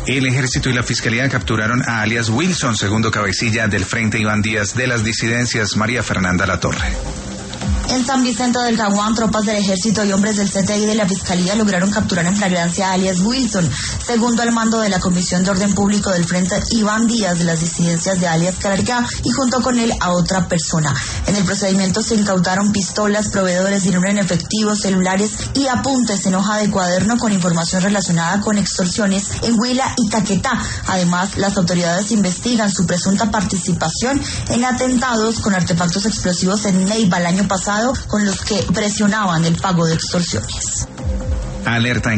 El Ejército y la Fiscalía capturaron a alias Wilson, segundo cabecilla del Frente Iván Díaz de las disidencias. María Fernanda Latorre. En San Vicente del Caguán, tropas del Ejército y hombres del CTI y de la Fiscalía lograron capturar en flagrancia a alias Wilson, segundo al mando de la Comisión de Orden Público del Frente Iván Díaz de las disidencias de alias Carargá, y junto con él a otra persona. En el procedimiento se incautaron pistolas, proveedores, dinero en efectivo, celulares y apuntes en hoja de cuaderno con información relacionada con extorsiones en Huila y Caquetá. Además, las autoridades investigan su presunta participación en atentados con artefactos explosivos en Neiva el año pasado, con los que presionaban el pago de extorsiones. Alerta